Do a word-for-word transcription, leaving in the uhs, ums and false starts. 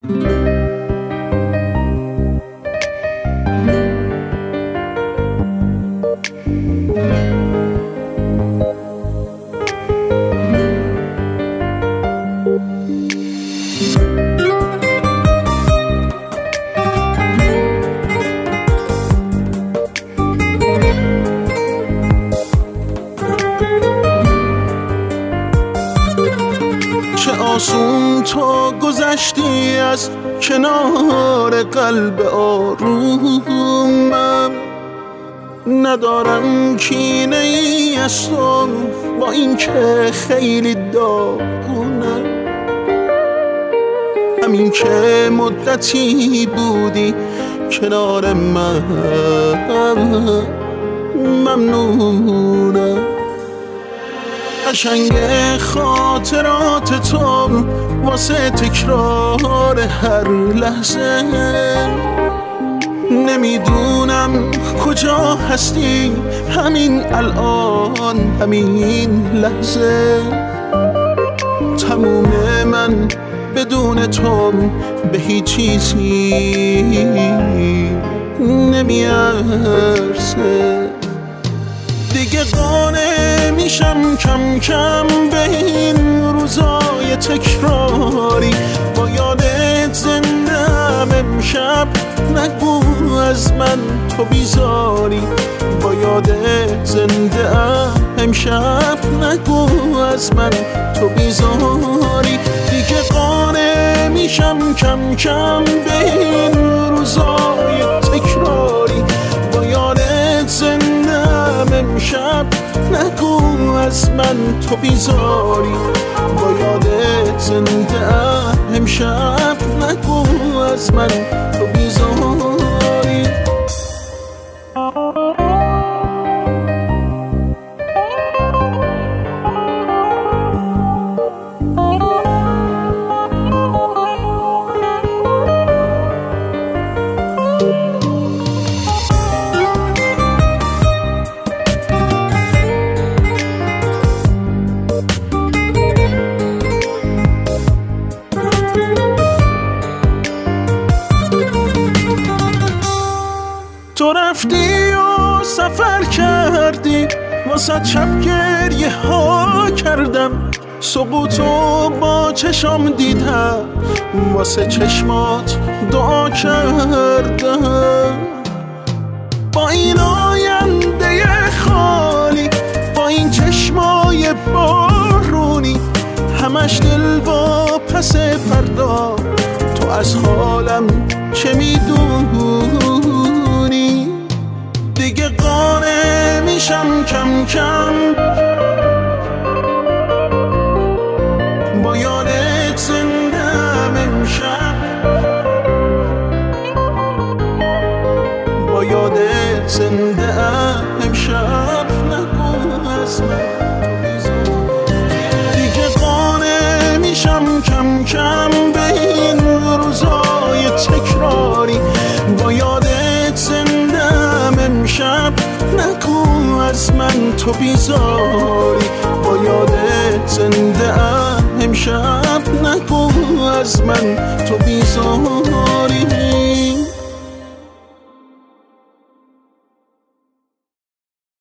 آسون تو گذشتی از کنار قلب آرومم، ندارم کینه ای از تو با این که خیلی داغونم. همین که مدتی بودی کنار من ممنونم. قشنگ خاطرات تو واسه تکرار هر لحظه، نمیدونم کجا هستی همین الان همین لحظه. تموم من بدون تو به هیچ چیزی نمیارزه. دیگه قانع میشم کم کم به این روزای تکراری، با یادت زنده‌ام امشب، نگو از من تو بیزاری. با یادت زنده‌ام امشب، نگو از من تو بیزاری. دیگه قانع میشم کم کم به این روزای تکراری، با یادت زنده‌ام امشب، نگو از من تو بیزاری. با یادت زنده‌ام امشب، نگو از من تو بیزاری. تو رفتی و سفر کردی، واسه شب گریه ها کردم. سقوطو با چشم دیدم، واسه چشمات دعا کردم. با این آینده خالی، با این چشمای بارونی، همش دل با پس فردا. تو از حالم چه میدونی؟ دیگه قانع میشم کم کم با یادت زنده‌ام امشب، با یادت زنده‌ام امشب، نگو از من تو بیزاری. دیگه قانع میشم کم کم به این روزای تکراری، با یادت زنده‌ام امشب، نگو از من تو بیزاری. با یادت زنده‌ام امشب، نگو از من تو بیزاری.